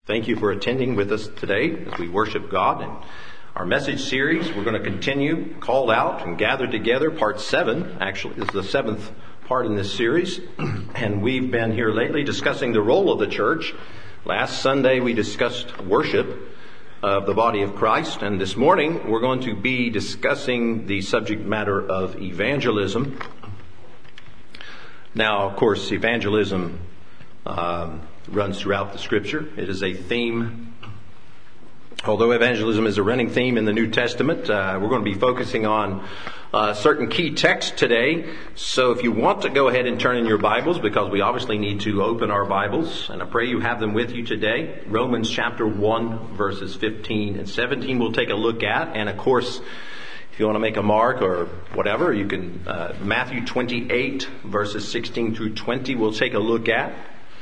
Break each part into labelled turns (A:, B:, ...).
A: Thank you for attending with us today as we worship God. And our message series, we're going to continue, Called Out and Gathered Together, part 7, actually, is the 7th part in this series. And we've been here lately discussing the role of the church. Last Sunday we discussed worship of the body of Christ. And this morning we're going to be discussing the subject matter of evangelism. Now, of course, evangelism runs throughout the Scripture. It is a theme. Although evangelism is a running theme in the New Testament, we're going to be focusing on certain key texts today. So if you want to go ahead and turn in your Bibles, because we obviously need to open our Bibles, and I pray you have them with you today. Romans chapter 1, verses 15 and 17 we'll take a look at. And of course, if you want to make a mark or whatever, you can, Matthew 28, verses 16 through 20 we'll take a look at.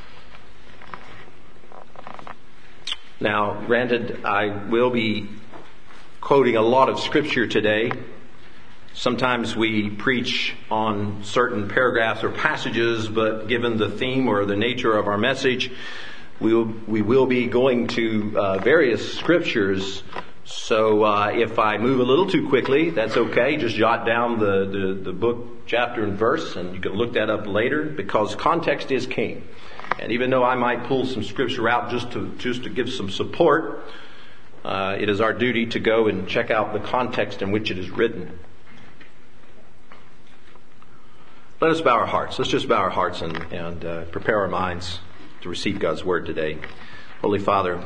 A: Now, granted, I will be quoting a lot of Scripture today. Sometimes we preach on certain paragraphs or passages, but given the theme or the nature of our message, we will be going to various Scriptures. So if I move a little too quickly, that's okay. Just jot down the book, chapter, and verse, and you can look that up later, because context is king. And even though I might pull some Scripture out just to give some support, it is our duty to go and check out the context in which it is written. Let us bow our hearts. Let's just bow our hearts and prepare our minds to receive God's Word today. Holy Father,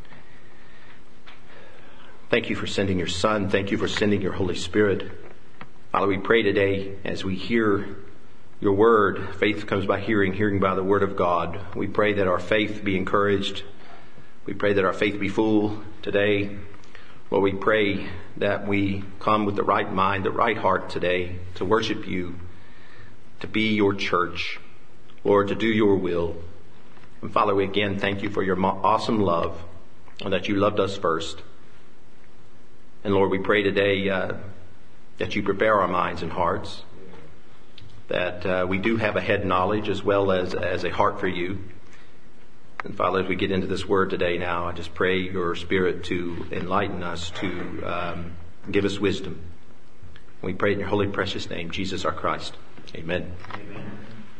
A: thank you for sending your Son. Thank you for sending your Holy Spirit. Father, we pray today as we hear your word. Faith comes by hearing, hearing by the word of God. We pray that our faith be encouraged. We pray that our faith be full today. Lord, we pray that we come with the right mind, the right heart today to worship you, to be your church, Lord, to do your will. And Father, we again thank you for your awesome love and that you loved us first. And Lord, we pray today that you prepare our minds and hearts, that we do have a head knowledge as well as a heart for you. And Father, as we get into this word today now, I just pray your Spirit to enlighten us, to give us wisdom. We pray in your holy precious name, Jesus our Christ. Amen. Amen.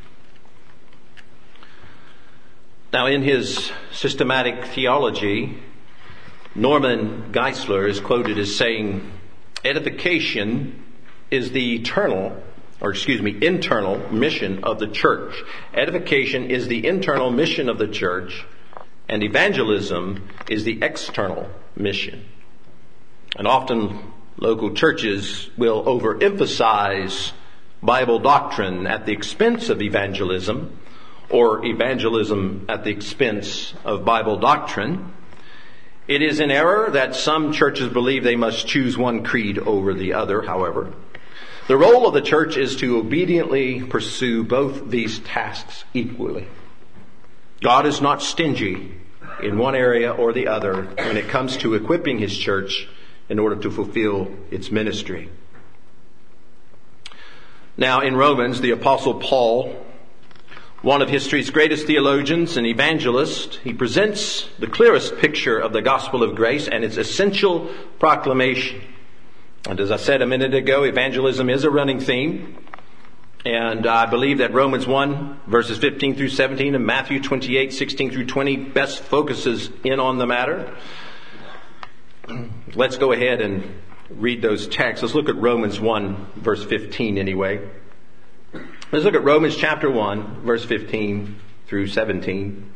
A: Now, in his systematic theology, Norman Geisler is quoted as saying, edification is the internal mission of the church. Edification is the internal mission of the church, and evangelism is the external mission. And often local churches will overemphasize Bible doctrine at the expense of evangelism, or evangelism at the expense of Bible doctrine. It is an error that some churches believe they must choose one creed over the other, however. The role of the church is to obediently pursue both these tasks equally. God is not stingy in one area or the other when it comes to equipping his church in order to fulfill its ministry. Now, in Romans, the Apostle Paul, one of history's greatest theologians and evangelists, he presents the clearest picture of the gospel of grace and its essential proclamation. And as I said a minute ago, evangelism is a running theme. And I believe that Romans 1, verses 15 through 17, and Matthew 28, 16 through 20 best focuses in on the matter. Let's go ahead and read those texts. Let's look at Romans 1, verse 15 anyway. Let's look at Romans chapter 1, verse 15 through 17.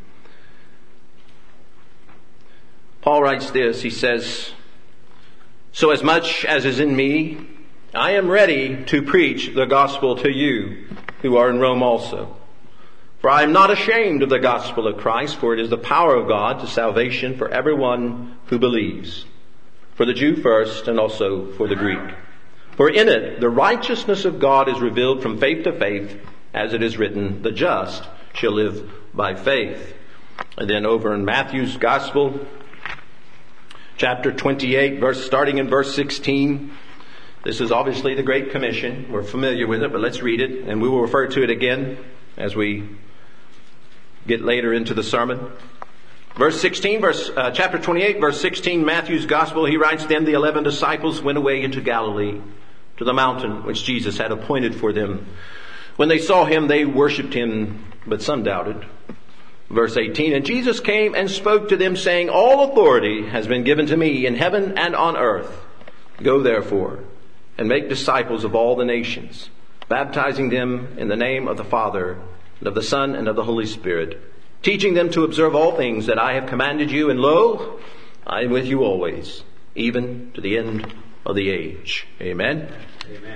A: Paul writes this. He says, "So as much as is in me, I am ready to preach the gospel to you who are in Rome also. For I am not ashamed of the gospel of Christ, for it is the power of God to salvation for everyone who believes, for the Jew first and also for the Greek. For in it the righteousness of God is revealed from faith to faith, as it is written, the just shall live by faith." And then over in Matthew's gospel, chapter 28, starting in verse 16. This is obviously the Great Commission. We're familiar with it, but let's read it, and we will refer to it again as we get later into the sermon. Verse 16, chapter 28, verse 16, Matthew's Gospel, he writes, Then the 11 disciples went away into Galilee, to the mountain which Jesus had appointed for them. When they saw him, they worshipped him, but some doubted. Verse 18, And Jesus came and spoke to them, saying, All authority has been given to me in heaven and on earth. Go therefore, and make disciples of all the nations, baptizing them in the name of the Father, and of the Son, and of the Holy Spirit, teaching them to observe all things that I have commanded you, and lo, I am with you always, even to the end of the age. Amen? Amen.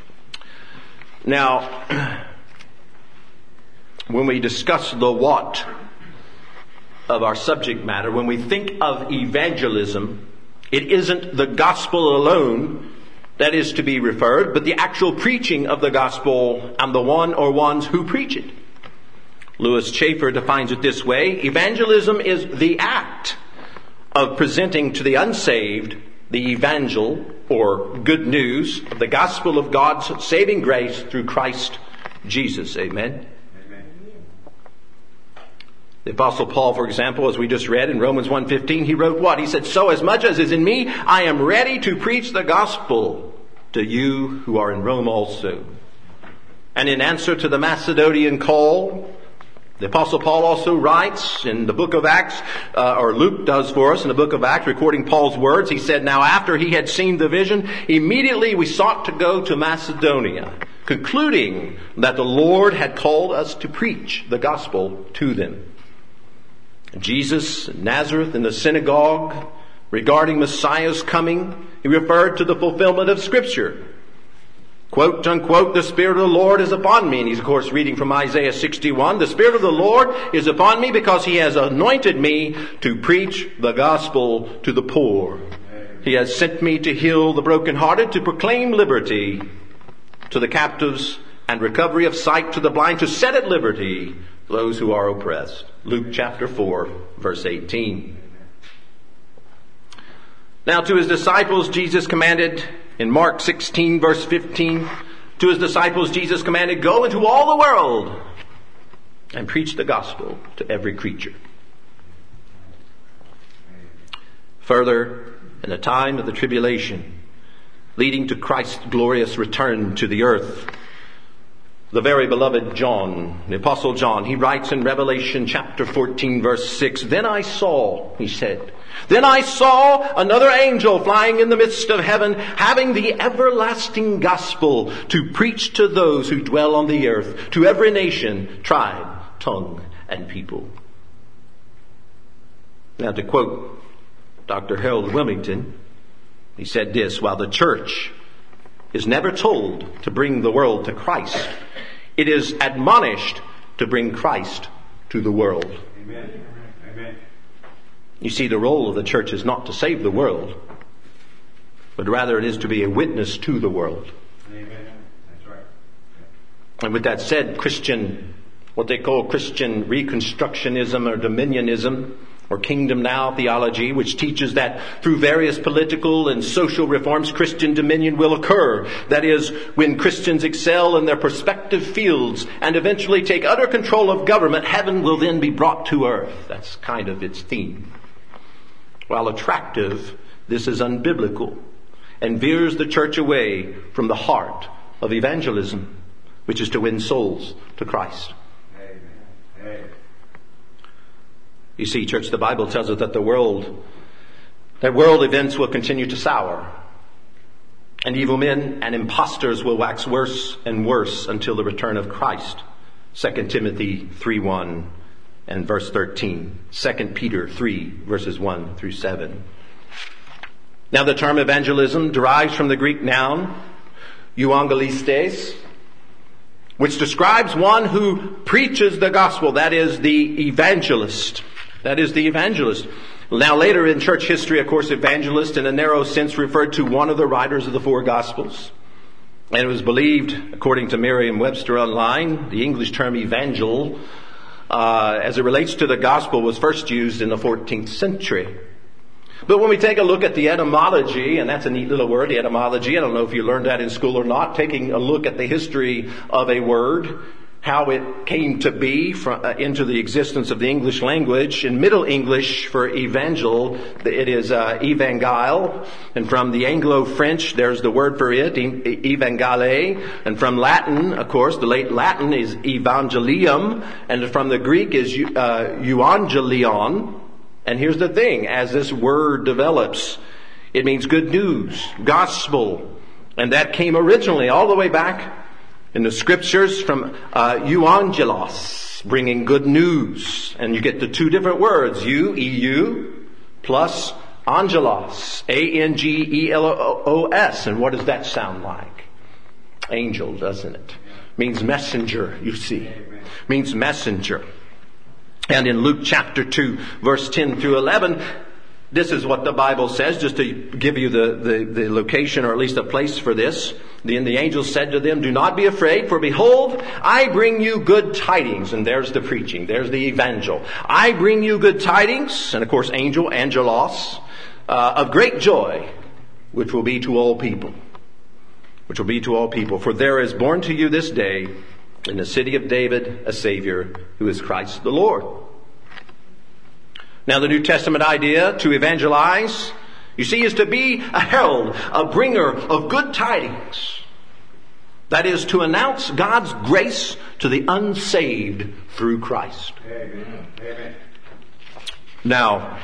A: Now, when we discuss the what of our subject matter, when we think of evangelism, it isn't the gospel alone that is to be referred, but the actual preaching of the gospel and the one or ones who preach it. Louis Chafer defines it this way: evangelism is the act of presenting to the unsaved the evangel, or good news, of the gospel of God's saving grace through Christ Jesus. Amen. Amen. The Apostle Paul, for example, as we just read in Romans 1:15, he wrote what? He said, So as much as is in me, I am ready to preach the gospel to you who are in Rome also. And in answer to the Macedonian call, the Apostle Paul also writes in the book of Acts, or Luke does for us in the book of Acts, recording Paul's words. He said, Now after he had seen the vision, immediately we sought to go to Macedonia, concluding that the Lord had called us to preach the gospel to them. Jesus, Nazareth, in the synagogue, regarding Messiah's coming, he referred to the fulfillment of Scripture. Quote, unquote, the Spirit of the Lord is upon me. And he's, of course, reading from Isaiah 61. The Spirit of the Lord is upon me because he has anointed me to preach the gospel to the poor. He has sent me to heal the brokenhearted, to proclaim liberty to the captives and recovery of sight to the blind, to set at liberty those who are oppressed. Luke chapter 4, verse 18. Now to his disciples, Jesus commanded, in Mark 16, verse 15, to his disciples, Jesus commanded, Go into all the world and preach the gospel to every creature. Further, in the time of the tribulation, leading to Christ's glorious return to the earth, the very beloved John, the Apostle John, he writes in Revelation chapter 14, verse 6, Then I saw, he said, Then I saw another angel flying in the midst of heaven, having the everlasting gospel to preach to those who dwell on the earth, to every nation, tribe, tongue, and people. Now to quote Dr. Harold Wilmington, he said this, While the church is never told to bring the world to Christ, it is admonished to bring Christ to the world. Amen. Amen. You see, the role of the church is not to save the world, but rather it is to be a witness to the world. Amen. That's right. And with that said, what they call Christian Reconstructionism or Dominionism, or Kingdom Now theology, which teaches that through various political and social reforms, Christian dominion will occur. That is, when Christians excel in their prospective fields and eventually take utter control of government, heaven will then be brought to earth. That's kind of its theme. While attractive, this is unbiblical and veers the church away from the heart of evangelism, which is to win souls to Christ. Amen. Amen. You see, church, the Bible tells us that world events will continue to sour. And evil men and impostors will wax worse and worse until the return of Christ. 2 Timothy 3:1 and verse 13. 2 Peter 3 verses 1 through 7. Now the term evangelism derives from the Greek noun euangelistes, which describes one who preaches the gospel. That is the evangelist. Now later in church history, of course, evangelist in a narrow sense referred to one of the writers of the four gospels. And it was believed, according to Merriam-Webster Online, the English term evangel, as it relates to the gospel, was first used in the 14th century. But when we take a look at the etymology, and that's a neat little word, the etymology, I don't know if you learned that in school or not, taking a look at the history of a word how it came to be into the existence of the English language. In Middle English for evangel, it is evangile. And from the Anglo-French, there's the word for it, evangele. And from Latin, of course, the late Latin is evangelium. And from the Greek is euangelion. And here's the thing, as this word develops, it means good news, gospel. And that came originally all the way back in the scriptures from euangelos, bringing good news. And you get the two different words, EU, plus angelos, A-N-G-E-L-O-S. And what does that sound like? Angel, doesn't it? Means messenger, you see. Means messenger. And in Luke chapter 2, verse 10 through 11, this is what the Bible says, just to give you the location or at least a place for this. Then the angel said to them, "Do not be afraid, for behold, I bring you good tidings." And there's the preaching. There's the evangel. "I bring you good tidings," and of course angel, angelos, "of great joy, which will be to all people." Which will be to all people. "For there is born to you this day in the city of David a Savior, who is Christ the Lord." Now the New Testament idea to evangelize, you see, is to be a herald, a bringer of good tidings. That is to announce God's grace to the unsaved through Christ. Amen. Amen. Now,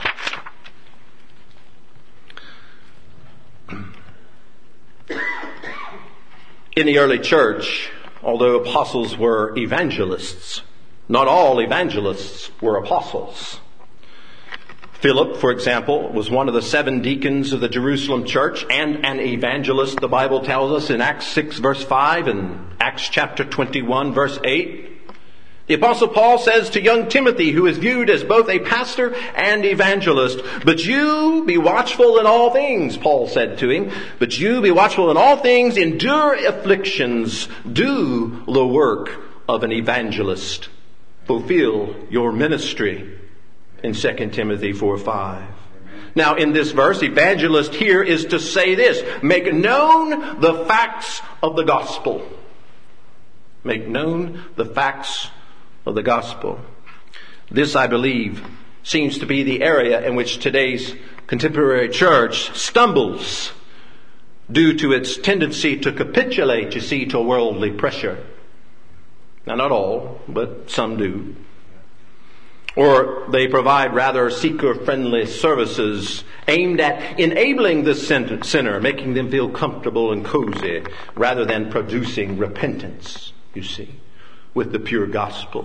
A: in the early church, although apostles were evangelists, not all evangelists were apostles. Philip, for example, was one of the 7 deacons of the Jerusalem church and an evangelist, the Bible tells us in Acts 6 verse 5 and Acts chapter 21 verse 8. The Apostle Paul says to young Timothy, who is viewed as both a pastor and evangelist, "But you be watchful in all things," Paul said to him. "But you be watchful in all things, endure afflictions, do the work of an evangelist, fulfill your ministry," in 2 Timothy 4:5. Now in this verse, evangelist here is to say this: make known the facts of the gospel. Make known the facts of the gospel. This, I believe, seems to be the area in which today's contemporary church stumbles due to its tendency to capitulate, you see, to worldly pressure. Now not all, but some do. Or they provide rather seeker-friendly services aimed at enabling the sinner, making them feel comfortable and cozy, rather than producing repentance, you see, with the pure gospel.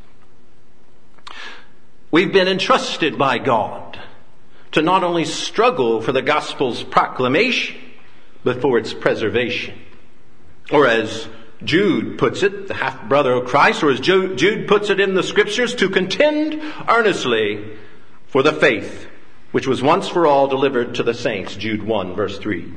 A: We've been entrusted by God to not only struggle for the gospel's proclamation, but for its preservation. Or as Jude puts it, the half-brother of Christ, or as Jude puts it in the scriptures, to contend earnestly for the faith which was once for all delivered to the saints. Jude 1 verse 3.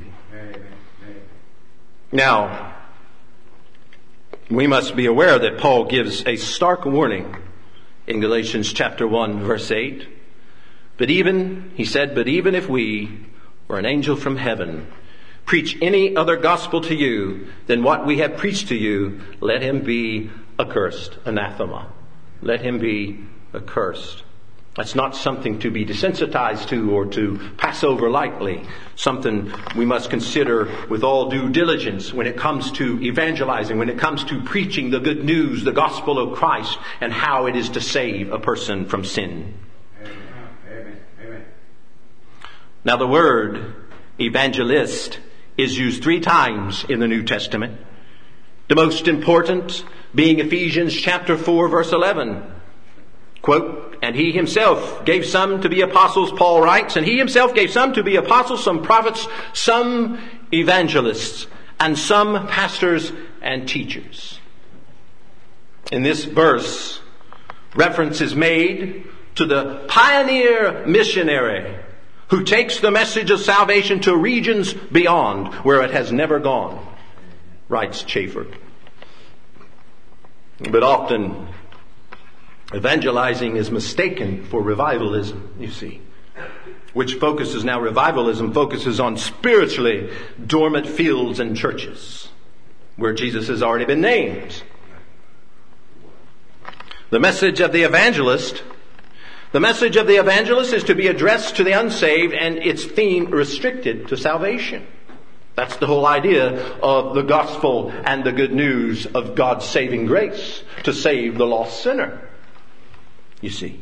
A: Now, we must be aware that Paul gives a stark warning in Galatians chapter 1 verse 8. He said, but even if we or an angel from heaven preach any other gospel to you than what we have preached to you, let him be accursed, anathema. Let him be accursed. That's not something to be desensitized to or to pass over lightly. Something we must consider with all due diligence when it comes to evangelizing, when it comes to preaching the good news, the gospel of Christ, and how it is to save a person from sin. Amen. Now the word evangelist is used 3 times in the New Testament. The most important being Ephesians chapter 4 verse 11. Quote, and he himself gave some to be apostles, Paul writes, and he himself gave some to be apostles, some prophets, some evangelists, and some pastors and teachers. In this verse, reference is made to the pioneer missionary who takes the message of salvation to regions beyond where it has never gone, writes Chafer. But often, evangelizing is mistaken for revivalism, you see, which revivalism focuses on spiritually dormant fields and churches where Jesus has already been named. The message of the evangelist is to be addressed to the unsaved, and its theme restricted to salvation. That's the whole idea of the gospel and the good news of God's saving grace, to save the lost sinner. You see.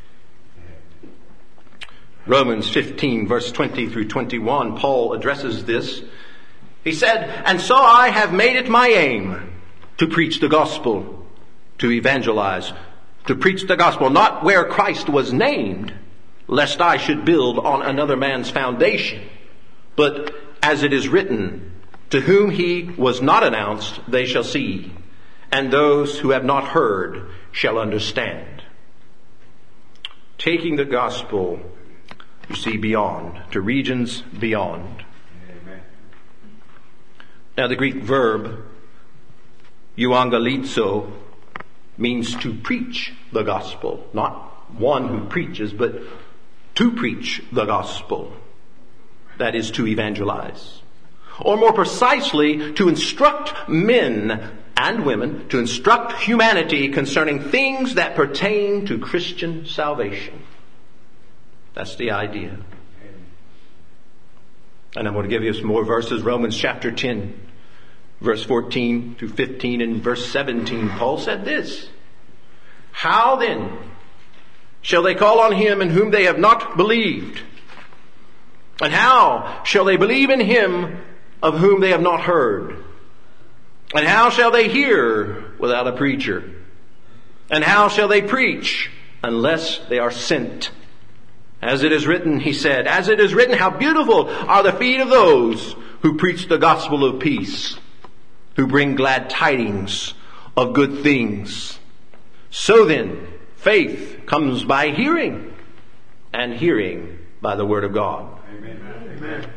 A: Romans 15, verse 20 through 21, Paul addresses this. He said, "And so I have made it my aim to preach the gospel, to evangelize, to preach the gospel, not where Christ was named, lest I should build on another man's foundation. But as it is written, to whom he was not announced, they shall see, and those who have not heard shall understand." Taking the gospel, you see, beyond, to regions beyond. Amen. Now the Greek verb, euangelizo, means to preach the gospel. Not one who preaches, but to preach the gospel. That is to evangelize. Or more precisely, to instruct men and women, to instruct humanity concerning things that pertain to Christian salvation. That's the idea. And I'm going to give you some more verses. Romans chapter 10, verse 14 through 15 and verse 17. Paul said this, "How then shall they call on him in whom they have not believed? And how shall they believe in him of whom they have not heard? And how shall they hear without a preacher? And how shall they preach unless they are sent? As it is written," he said, "as it is written, how beautiful are the feet of those who preach the gospel of peace, who bring glad tidings of good things. So then, faith comes by hearing, and hearing by the word of God." Amen. Amen.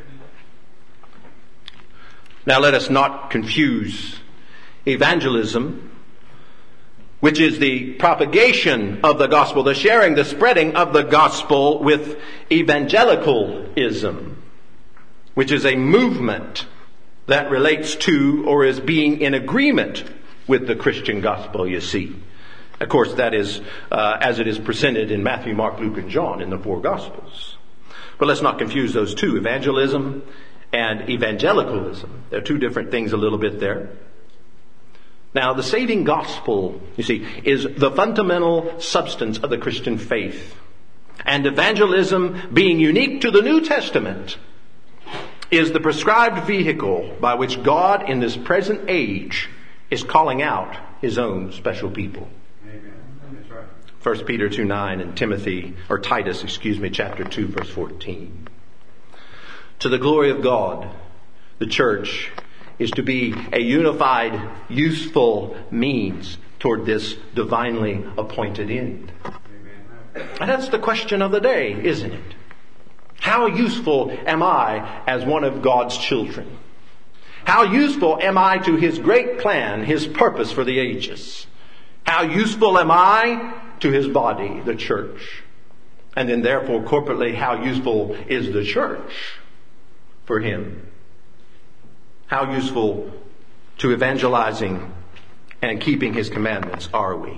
A: Now let us not confuse evangelism, which is the propagation of the gospel, the sharing, the spreading of the gospel, with evangelicalism, which is a movement that relates to or is being in agreement with the Christian gospel, you see. Of course, that is as it is presented in Matthew, Mark, Luke, and John in the four gospels. But let's not confuse those two, evangelism and evangelicalism. They're two different things a little bit there. Now, the saving gospel, you see, is the fundamental substance of the Christian faith. And evangelism, being unique to the New Testament, is the prescribed vehicle by which God in this present age is calling out his own special people. Amen. That's right. 1 Peter 2:9 and Titus, chapter 2, verse 14. To the glory of God, the church is to be a unified, useful means toward this divinely appointed end. And that's the question of the day, isn't it? How useful am I as one of God's children? How useful am I to his great plan, his purpose for the ages? How useful am I to his body, the church? And then therefore, corporately, how useful is the church for him? How useful to evangelizing and keeping his commandments are we?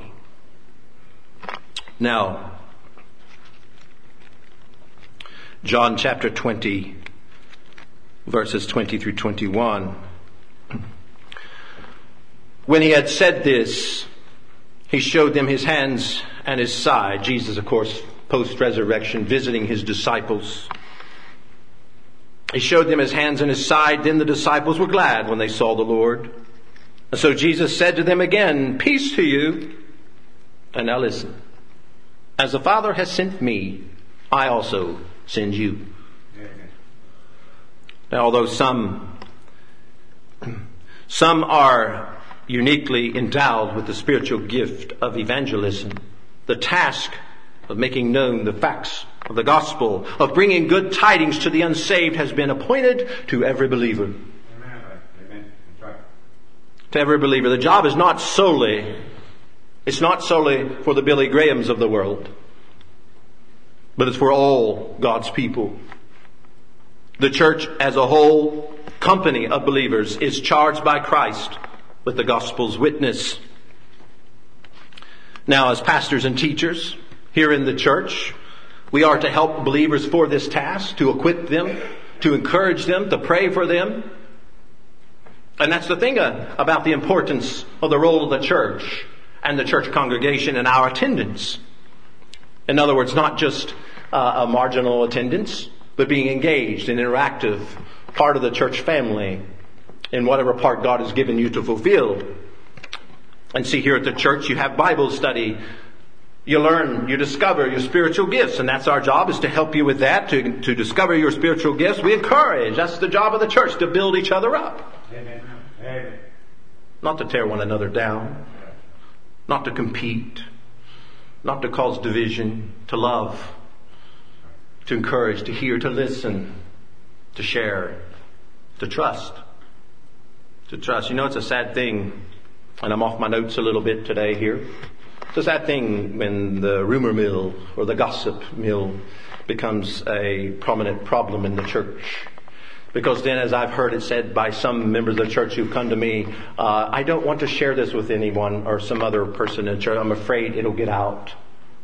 A: Now, John chapter 20, verses 20 through 21. When he had said this, he showed them his hands and his side. Jesus, of course, post-resurrection, visiting his disciples. He showed them his hands and his side. Then the disciples were glad when they saw the Lord. And so Jesus said to them again, "Peace to you." And now listen. "As the Father has sent me, I also send you." Now, although some are uniquely endowed with the spiritual gift of evangelism, the task of making known the facts of the gospel, of bringing good tidings to the unsaved, has been appointed to every believer. Amen. To every believer. The job is not solely for the Billy Grahams of the world, but it's for all God's people. The church as a whole, company of believers, is charged by Christ with the gospel's witness. Now, as pastors and teachers here in the church, we are to help believers for this task, to equip them, to encourage them, to pray for them. And that's the thing about the importance of the role of the church and the church congregation and our attendance. In other words, not just a marginal attendance, but being engaged and interactive, part of the church family in whatever part God has given you to fulfill. And see, here at the church you have Bible study. You learn, you discover your spiritual gifts, and that's our job, is to help you with that, to discover your spiritual gifts. We encourage. That's the job of the church, to build each other up.
B: Amen. Amen.
A: Not to tear one another down. Not to compete. Not to cause division. To love. To encourage, to hear, to listen. To share. To trust. To trust. You know, it's a sad thing, and I'm off my notes a little bit today here. It's a sad thing when the rumor mill or the gossip mill becomes a prominent problem in the church. Because then, as I've heard it said by some members of the church who've come to me, I don't want to share this with anyone or some other person in the church. I'm afraid it'll get out.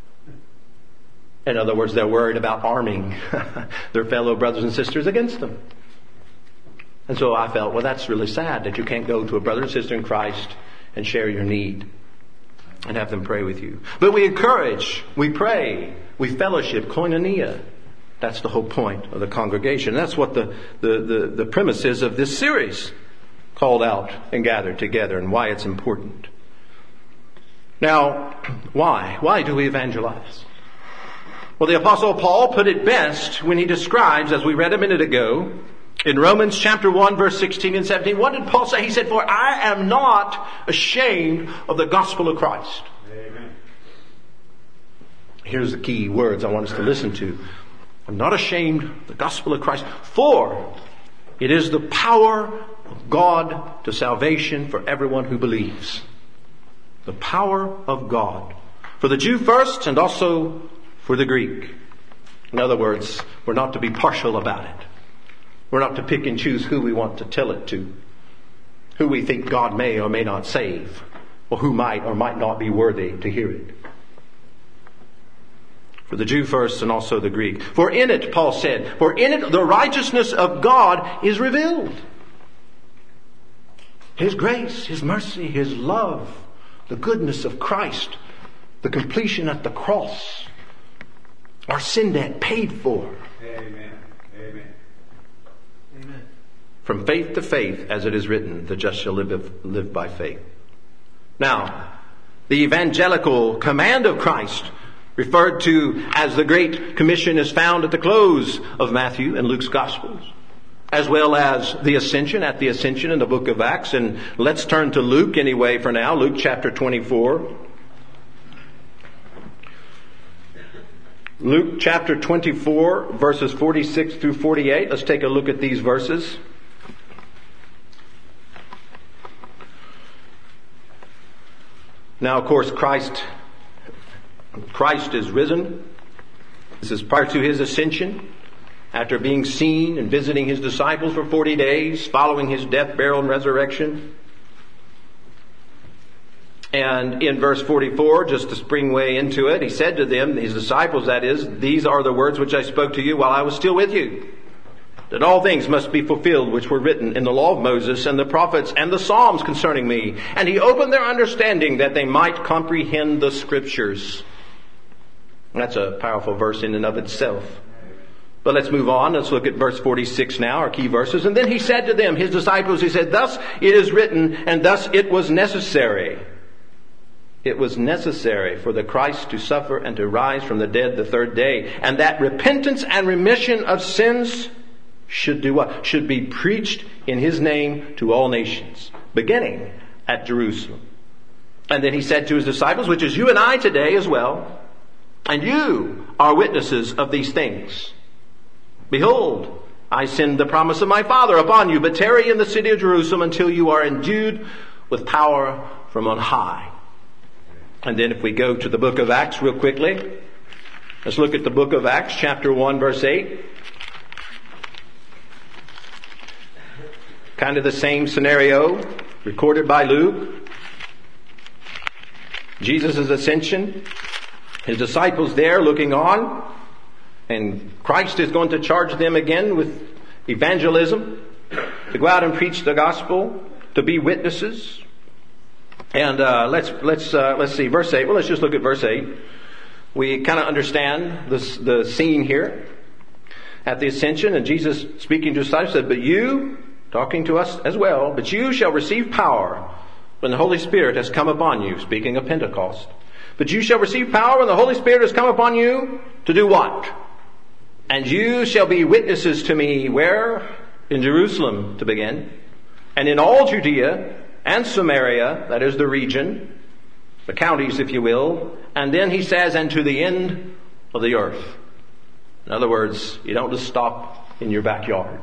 A: In other words, they're worried about arming their fellow brothers and sisters against them. And so I felt, well, that's really sad that you can't go to a brother and sister in Christ and share your need and have them pray with you. But we encourage, we pray, we fellowship, koinonia. That's the whole point of the congregation. That's what the premise is of this series, called out and gathered together, and why it's important. Now, why? Why do we evangelize? Well, the Apostle Paul put it best when he describes, as we read a minute ago, in Romans chapter 1, verse 16 and 17. What did Paul say? He said, "For I am not ashamed of the gospel of Christ."
B: Amen.
A: Here's the key words I want us to listen to. I'm not ashamed of the gospel of Christ, for it is the power of God to salvation for everyone who believes. The power of God. For the Jew first, and also for the Greek. In other words, we're not to be partial about it. We're not to pick and choose who we want to tell it to, who we think God may or may not save, or who might or might not be worthy to hear it. For the Jew first and also the Greek. For in it, Paul said, for in it the righteousness of God is revealed. His grace, His mercy, His love, the goodness of Christ, the completion at the cross, our sin debt paid for.
B: Amen. Amen.
A: Amen. From faith to faith, as it is written, the just shall live by faith. Now, the evangelical command of Christ, referred to as the Great Commission, is found at the close of Matthew and Luke's Gospels, as well as the Ascension, at the Ascension in the book of Acts. And let's turn to Luke anyway for now, Luke chapter 24. Luke chapter 24, verses 46 through 48. Let's take a look at these verses. Now, of course, Christ is risen. This is prior to His ascension, after being seen and visiting His disciples for 40 days, following His death, burial, and resurrection. And in verse 44, just to spring way into it, He said to them, His disciples that is, "These are the words which I spoke to you while I was still with you, that all things must be fulfilled which were written in the law of Moses and the prophets and the Psalms concerning me. And He opened their understanding that they might comprehend the Scriptures." That's a powerful verse in and of itself. But let's move on. Let's look at verse 46 now, our key verses. And then He said to them, His disciples, He said, "Thus it is written, and thus it was necessary. It was necessary for the Christ to suffer and to rise from the dead the third day, and that repentance and remission of sins should do what? Should be preached in His name to all nations, beginning at Jerusalem." And then He said to His disciples, which is you and I today as well, "And you are witnesses of these things. Behold, I send the promise of my Father upon you, but tarry in the city of Jerusalem until you are endued with power from on high." And then if we go to the book of Acts real quickly, let's look at the book of Acts, chapter 1, verse 8. Kind of the same scenario recorded by Luke. Jesus' ascension, his disciples there looking on, and Christ is going to charge them again with evangelism, to go out and preach the gospel, to be witnesses. And let's see, verse 8. Well, let's just look at verse 8. We kind of understand the scene here at the ascension, and Jesus speaking to his disciples said, "But you," talking to us as well, "but you shall receive power when the Holy Spirit has come upon you," speaking of Pentecost. "But you shall receive power when the Holy Spirit has come upon you to do what? And you shall be witnesses to me," where? In Jerusalem to begin, "and in all Judea and Samaria," that is the region, the counties if you will, and then he says, "and to the end of the earth." In other words, you don't just stop in your backyard.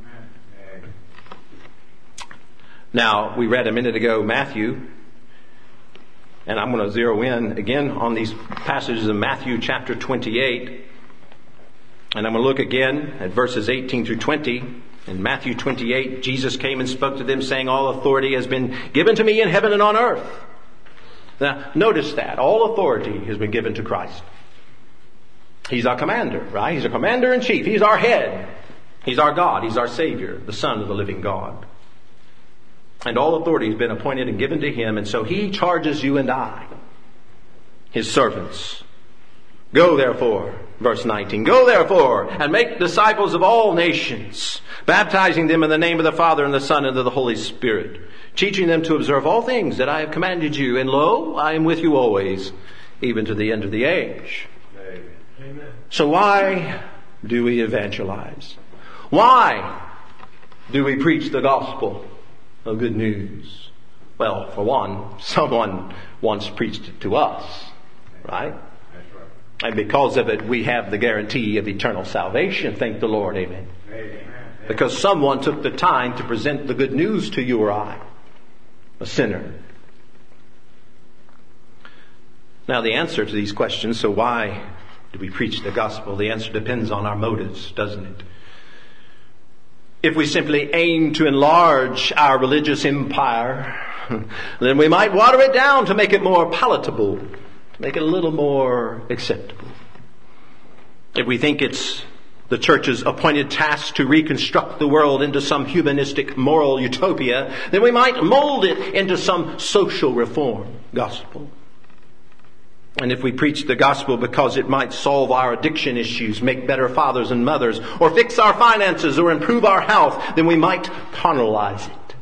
A: Now, we read a minute ago Matthew, and I'm going to zero in again on these passages in Matthew chapter 28. And I'm going to look again at verses 18 through 20. In Matthew 28, Jesus came and spoke to them saying, "All authority has been given to me in heaven and on earth." Now, notice that. All authority has been given to Christ. He's our commander, right? He's our commander-in-chief. He's our head. He's our God. He's our Savior, the Son of the living God. And all authority has been appointed and given to him. And so he charges you and I, his servants. "Go therefore," verse 19, "Go therefore and make disciples of all nations, baptizing them in the name of the Father and the Son and of the Holy Spirit, teaching them to observe all things that I have commanded you. And lo, I am with you always, even to the end of the age."
B: Amen.
A: So why do we evangelize? Why do we preach the gospel of good news? Well, for one, someone once preached it to us, right?
B: That's right.
A: And because of it, we have the guarantee of eternal salvation. Thank the Lord. Amen.
B: Amen.
A: Because someone took the time to present the good news to you or I, a sinner. Now, the answer to these questions, so why do we preach the gospel? The answer depends on our motives, doesn't it? If we simply aim to enlarge our religious empire, then we might water it down to make it more palatable, to make it a little more acceptable. If we think it's the church's appointed task to reconstruct the world into some humanistic moral utopia, then we might mold it into some social reform gospel. And if we preach the gospel because it might solve our addiction issues, make better fathers and mothers, or fix our finances, or improve our health, then we might carnalize it.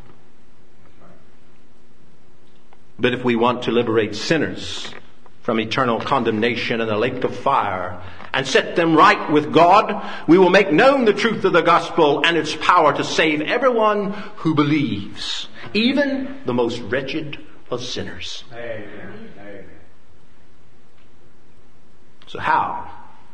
A: But if we want to liberate sinners from eternal condemnation in the lake of fire and set them right with God, we will make known the truth of the gospel and its power to save everyone who believes, even the most wretched of sinners.
B: Amen. Amen.
A: So how?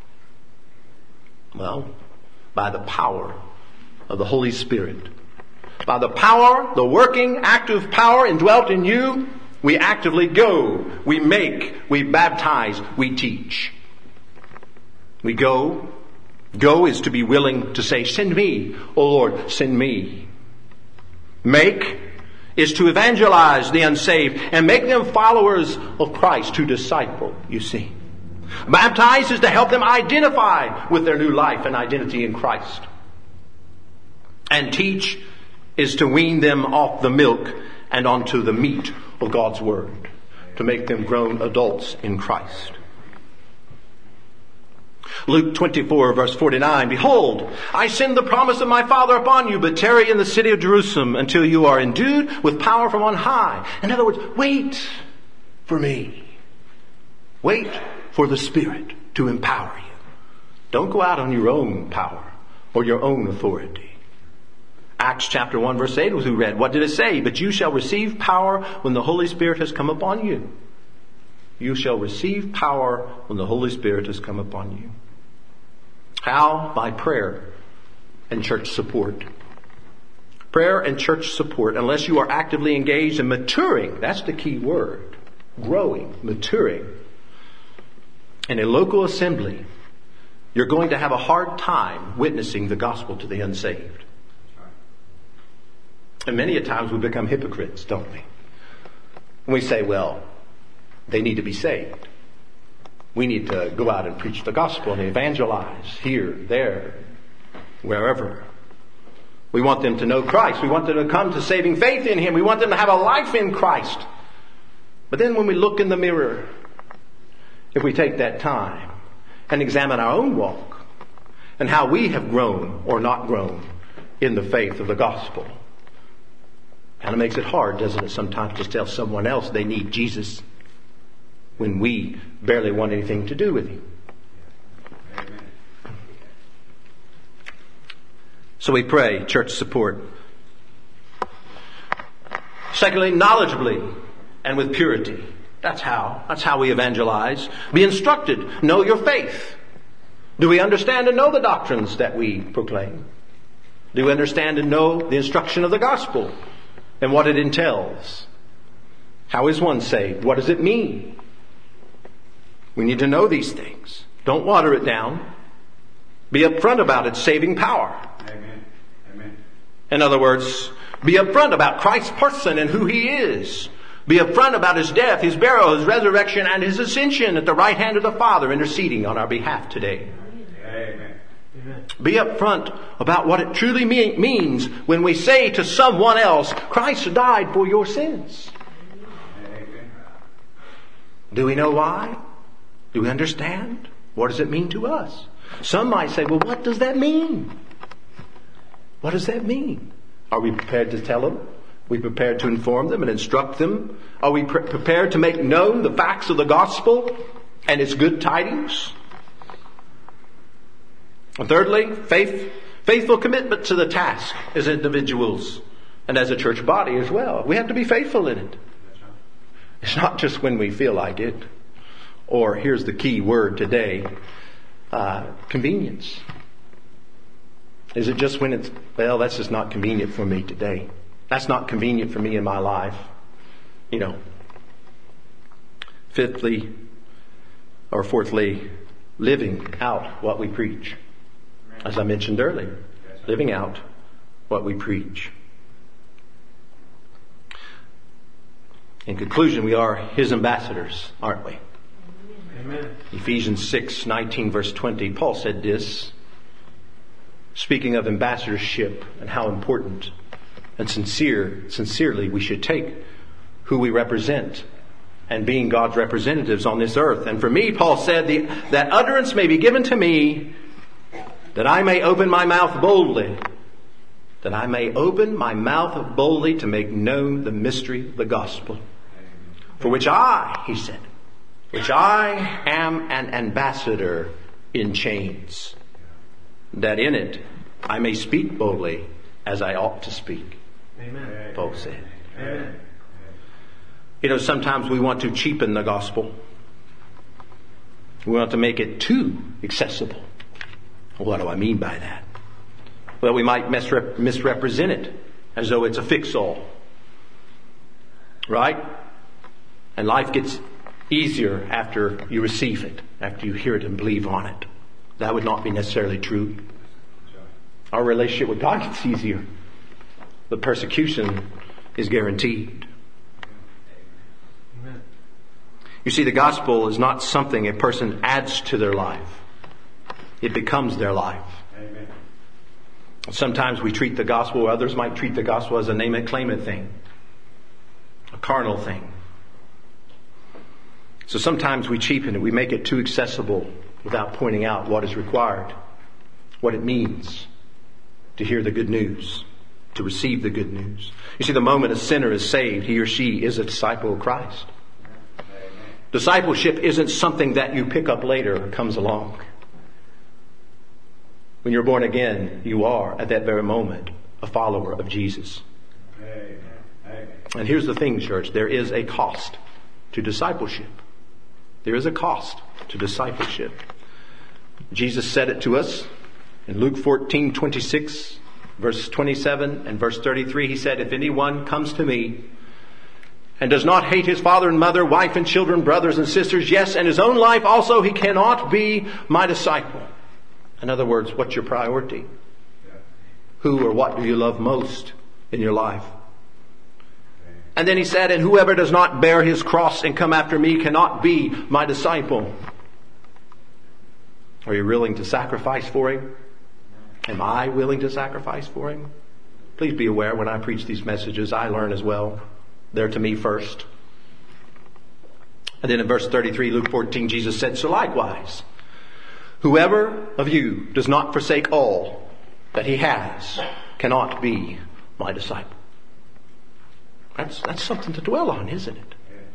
A: Well, by the power of the Holy Spirit. By the power, the working, active power indwelt in you, we actively go, we make, we baptize, we teach. We go. Go is to be willing to say, "Send me, O Lord, send me." Make is to evangelize the unsaved and make them followers of Christ, to disciple, you see. Baptize is to help them identify with their new life and identity in Christ. And teach is to wean them off the milk and onto the meat of God's Word, to make them grown adults in Christ. Luke 24 verse 49, "Behold, I send the promise of my Father upon you, but tarry in the city of Jerusalem until you are endued with power from on high." In other words, wait for me. Wait for the Spirit to empower you. Don't go out on your own power or your own authority. Acts chapter 1 verse 8 was we read. What did it say? "But you shall receive power when the Holy Spirit has come upon you." You shall receive power when the Holy Spirit has come upon you. How? By prayer and church support. Prayer and church support. Unless you are actively engaged in maturing, that's the key word. Growing, maturing. In a local assembly, you're going to have a hard time witnessing the gospel to the unsaved. And many a times we become hypocrites, don't we? And we say, well, They need to be saved. We need to go out and preach the gospel and evangelize here, there, wherever. We want them to know Christ. We want them to come to saving faith in Him. We want them to have a life in Christ. But then when we look in the mirror, if we take that time and examine our own walk and how we have grown or not grown in the faith of the gospel, kind of makes it hard, doesn't it, sometimes to tell someone else they need Jesus when we barely want anything to do with Him.
B: Amen.
A: So we pray, church support. Secondly, knowledgeably and with purity. That's how we evangelize. Be instructed. Know your faith. Do we understand and know the doctrines that we proclaim? Do we understand and know the instruction of the gospel and what it entails? How is one saved? What does it mean? We need to know these things. Don't water it down. Be upfront about its saving power.
B: Amen. Amen.
A: In other words, be upfront about Christ's person and who He is. Be upfront about His death, His burial, His resurrection, and His ascension at the right hand of the Father, interceding on our behalf today.
B: Amen. Amen.
A: Be upfront about what it truly means when we say to someone else, Christ died for your sins.
B: Amen.
A: Do we know why? Do we understand? What does it mean to us? Some might say, well, what does that mean? What does that mean? Are we prepared to tell them? Are we prepared to inform them and instruct them? Are we prepared to make known the facts of the gospel and its good tidings? And thirdly, faithful commitment to the task as individuals and as a church body as well. We have to be faithful in it. It's not just when we feel like it. Or here's the key word today, convenience. Is it just when it's, well, that's just not convenient for me today. That's not convenient for me in my life. You know. Fourthly, living out what we preach. As I mentioned earlier, living out what we preach. In conclusion, we are His ambassadors, aren't we?
B: Amen.
A: Ephesians 6:19 verse 20, Paul said this, speaking of ambassadorship and how important and sincerely we should take who we represent and being God's representatives on this earth. And for me, Paul said, that utterance may be given to me that I may open my mouth boldly. That I may open my mouth boldly to make known the mystery of the gospel. For which I, he said, which I am an ambassador in chains. That in it I may speak boldly as I ought to speak.
B: Amen.
A: Paul said.
B: Amen.
A: You know, sometimes we want to cheapen the gospel. We want to make it too accessible. What do I mean by that? Well, we might misrepresent it as though it's a fix-all. Right? And life gets easier after you receive it, after you hear it and believe on it. That would not be necessarily true. Our relationship with God gets easier. The persecution is guaranteed.
B: Amen.
A: You see, the gospel is not something a person adds to their life. It becomes their life.
B: Amen.
A: Sometimes we treat the gospel, or others might treat the gospel as a name it, claim it thing. A carnal thing. So sometimes we cheapen it. We make it too accessible without pointing out what is required. What it means to hear the good news. To receive the good news. You see, the moment a sinner is saved, he or she is a disciple of Christ.
B: Amen.
A: Discipleship isn't something that you pick up later or comes along. When you're born again, you are, at that very moment, a follower of Jesus.
B: Amen. Amen.
A: And here's the thing, church. There is a cost to discipleship. There is a cost to discipleship. Jesus said it to us in Luke 14:26, verse 27 and verse 33. He said, if anyone comes to me and does not hate his father and mother, wife and children, brothers and sisters, yes, and his own life also, he cannot be my disciple. In other words, what's your priority? Who or what do you love most in your life? And then he said, and whoever does not bear his cross and come after me cannot be my disciple. Are you willing to sacrifice for him? Am I willing to sacrifice for him? Please be aware when I preach these messages, I learn as well. They're to me first. And then in verse 33, Luke 14, Jesus said, so likewise, whoever of you does not forsake all that he has cannot be my disciple. That's something to dwell on, isn't it?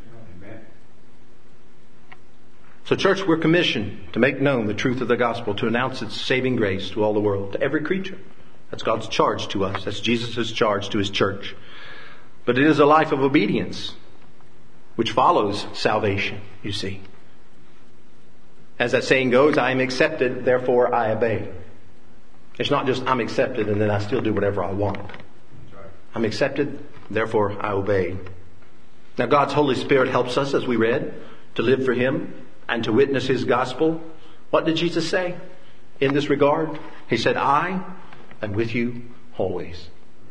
A: So church, we're commissioned to make known the truth of the gospel, to announce its saving grace to all the world, to every creature. That's God's charge to us. That's Jesus' charge to his church. But it is a life of obedience which follows salvation, you see. As that saying goes, I am accepted, therefore I obey. It's not just I'm accepted and then I still do whatever I want. I'm accepted, therefore I obey. Now God's Holy Spirit helps us, as we read, to live for him and to witness his gospel. What did Jesus say in this regard? He said, I am with you always.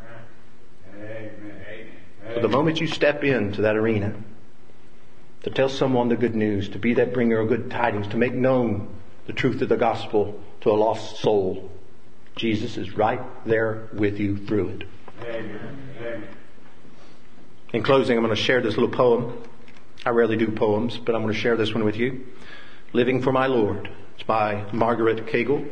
A: So the moment you step into that arena to tell someone the good news, to be that bringer of good tidings, to make known the truth of the gospel to a lost soul, Jesus is right there with you through it. Amen. In closing, I'm going to share this little poem. I rarely do poems, but I'm going to share this one with you. Living for My Lord. It's by Margaret Cagle.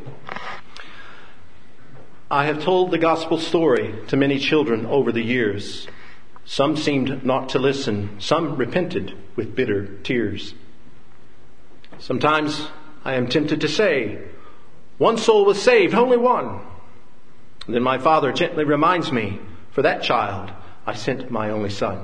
A: I have told the gospel story to many children over the years. Some seemed not to listen. Some repented with bitter tears. Sometimes I am tempted to say, one soul was saved, only one. And then my Father gently reminds me, for that child I sent my only Son.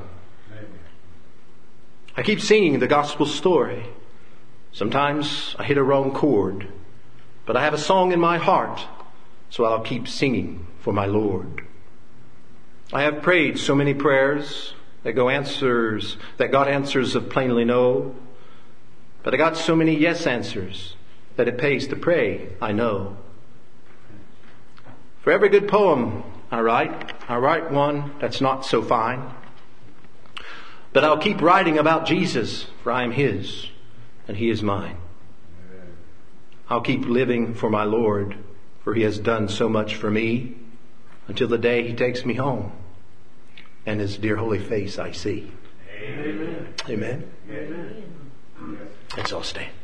A: I keep singing the gospel story. Sometimes I hit a wrong chord, but I have a song in my heart, so I'll keep singing for my Lord. I have prayed so many prayers that God answers of plainly no, but I got so many yes answers that it pays to pray, I know. For every good poem I write one that's not so fine. But I'll keep writing about Jesus, for I am his and he is mine. I'll keep living for my Lord, for he has done so much for me, until the day he takes me home and his dear holy face I see. Amen. Amen. Amen. Let's all stand.